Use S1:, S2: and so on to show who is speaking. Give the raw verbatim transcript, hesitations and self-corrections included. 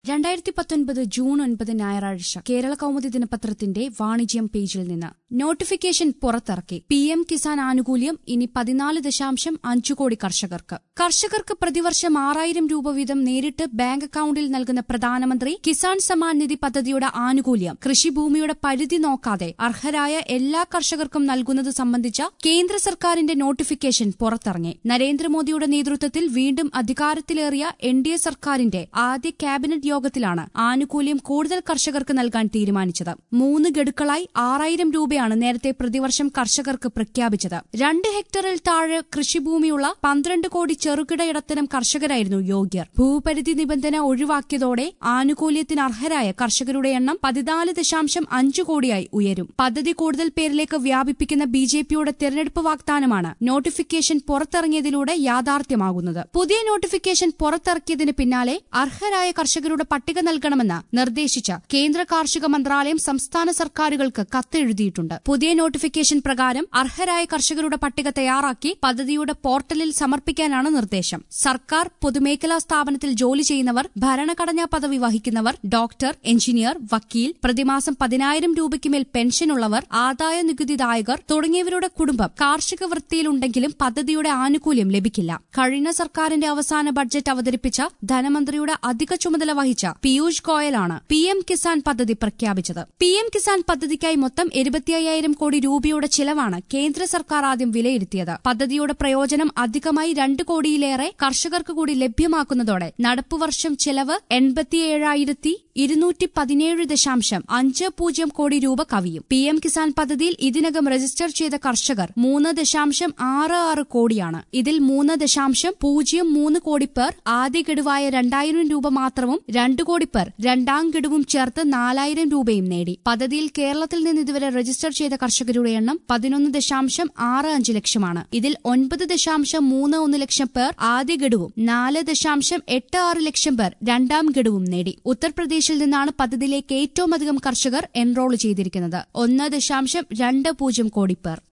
S1: രണ്ടായിരത്തി പത്തൊൻപത് ജൂൺ ഒൻപത് ഞായറാഴ്ച കേരള കൗമുദി ദിനപത്രത്തിന്റെ വാണിജ്യം പേജിൽ നിന്ന് നോട്ടിഫിക്കേഷൻ പുറത്തിറക്കി. പി എം കിസാൻ ആനുകൂല്യം ഇനി പതിനാല് ദശാംശം അഞ്ചു കോടി കർഷകർക്ക്. കർഷകർക്ക് പ്രതിവർഷം ആറായിരം രൂപ വീതം നേരിട്ട് ബാങ്ക് അക്കൌണ്ടിൽ നൽകുന്ന പ്രധാനമന്ത്രി കിസാൻ സമ്മാൻ നിധി പദ്ധതിയുടെ ആനുകൂല്യം കൃഷിഭൂമിയുടെ പരിധി നോക്കാതെ അർഹരായ എല്ലാ കർഷകർക്കും നൽകുന്നത് സംബന്ധിച്ച കേന്ദ്ര സർക്കാരിന്റെ നോട്ടിഫിക്കേഷൻ പുറത്തിറങ്ങി. നരേന്ദ്രമോദിയുടെ നേതൃത്വത്തിൽ വീണ്ടും അധികാരത്തിലേറിയ എൻ ഡി എ സർക്കാരിന്റെ ആദ്യ ക്യാബിനറ്റ് യോഗത്തിലാണ് ആനുകൂല്യം കൂടുതൽ കർഷകർക്ക് നൽകാൻ തീരുമാനിച്ചത്. മൂന്ന് ഗഡുക്കളായി ആറായിരം രൂപയാണ് നേരത്തെ പ്രതിവർഷം കർഷകർക്ക് പ്രഖ്യാപിച്ചത്. രണ്ട് ഹെക്ടറിൽ താഴെ കൃഷിഭൂമിയുള്ള പന്ത്രണ്ട് കോടി ചെറുകിട ഇടത്തരം കർഷകരായിരുന്നു യോഗ്യർ. ഭൂപരിധി നിബന്ധന ഒഴിവാക്കിയതോടെ ആനുകൂല്യത്തിന് അർഹരായ കർഷകരുടെ എണ്ണം പതിനാല് ദശാംശം അഞ്ചു കോടിയായി ഉയരും. പദ്ധതി കൂടുതൽ പേരിലേക്ക് വ്യാപിപ്പിക്കുന്ന ബി ജെ പിയുടെ തെരഞ്ഞെടുപ്പ് വാഗ്ദാനമാണ് നോട്ടിഫിക്കേഷൻ പുറത്തിറങ്ങിയതിലൂടെ യാഥാർത്ഥ്യമാകുന്നത്. പുതിയ നോട്ടിഫിക്കേഷൻ പുറത്തിറക്കിയതിന് പിന്നാലെ അർഹരായ കർഷകരുടെ പട്ടിക നൽകണമെന്ന് നിർദ്ദേശിച്ച കേന്ദ്ര കാർഷിക മന്ത്രാലയം സംസ്ഥാന സർക്കാരുകൾക്ക് കത്തെഴുതിയിട്ടുണ്ട്. പുതിയ നോട്ടിഫിക്കേഷൻ പ്രകാരം അർഹരായ കർഷകരുടെ പട്ടിക തയ്യാറാക്കി പദ്ധതിയുടെ പോർട്ടലിൽ സമർപ്പിക്കാനാണ് നിർദ്ദേശം. സർക്കാർ, പൊതുമേഖലാ സ്ഥാപനത്തിൽ ജോലി ചെയ്യുന്നവർ, ഭരണഘടനാ പദവി വഹിക്കുന്നവർ, ഡോക്ടർ, എഞ്ചിനീയർ, വക്കീൽ, പ്രതിമാസം പതിനായിരം രൂപയ്ക്ക് മേൽ പെൻഷനുള്ളവർ, ആദായ നികുതിദായകർ തുടങ്ങിയവരുടെ കുടുംബം കാർഷിക വൃത്തിയിലുണ്ടെങ്കിലും പദ്ധതിയുടെ ആനുകൂല്യം ലഭിക്കില്ല. കഴിഞ്ഞ സർക്കാരിന്റെ അവസാന ബഡ്ജറ്റ് അവതരിപ്പിച്ച ധനമന്ത്രിയുടെ അധിക ചുമതല വഹിച്ച പീയൂഷ് ഗോയലാണ് പി എം കിസാൻ പദ്ധതി പ്രഖ്യാപിച്ചത്. പി എം കിസാൻ പദ്ധതിക്കായി മൊത്തം എഴുപത്തിയ്യായിരം കോടി രൂപയുടെ ചിലവാണ് കേന്ദ്ര സർക്കാർ ആദ്യം വിലയിരുത്തിയത്. പദ്ധതിയുടെ പ്രയോജനം അധികമായി രണ്ട് കോടിയിലേറെ കർഷകർക്ക് കൂടി ലഭ്യമാക്കുന്നതോടെ നടപ്പുവർഷം ചിലവ് എൺപത്തിയേഴായിരത്തി ഇരുന്നൂറ്റി പതിനേഴ് ദശാംശം അഞ്ച് പൂജ്യം കോടി രൂപ കവിയും. പി എം കിസാൻ പദ്ധതിയിൽ ഇതിനകം രജിസ്റ്റർ ചെയ്ത കർഷകർ മൂന്ന് ദശാംശം ആറ് ആറ് കോടിയാണ്. ഇതിൽ മൂന്ന് ദശാംശം പൂജ്യം മൂന്ന് കോടി പേർ ആദ്യ ഗഡുവായ രണ്ടായിരം രൂപ മാത്രവും രണ്ട് കോടി പേർ രണ്ടാം ഗഡുവും ചേർത്ത് നാലായിരം രൂപയും നേടി. പദ്ധതിയിൽ കേരളത്തിൽ നിന്ന് ഇതുവരെ രജിസ്റ്റർ ചെയ്ത കർഷകരുടെ എണ്ണം പതിനൊന്ന് ദശാംശം ആറ് അഞ്ച് ലക്ഷമാണ്. ഇതിൽ ഒൻപത് ദശാംശം മൂന്ന് ഒന്ന് ലക്ഷം പേർ ആദ്യ ഗഡുവും നാല് ദശാംശം എട്ട് ആറ് ലക്ഷം പേർ രണ്ടാം ഗഡുവും നേടി. ഉത്തർപ്രദേശിൽ നിന്നാണ് പദ്ധതിയിലേക്ക് ഏറ്റവും അധികം കർഷകർ എൻറോൾ ചെയ്തിരിക്കുന്നത്. ഒന്ന് ദശാംശം രണ്ട് പൂജ്യം കോടി പേർ.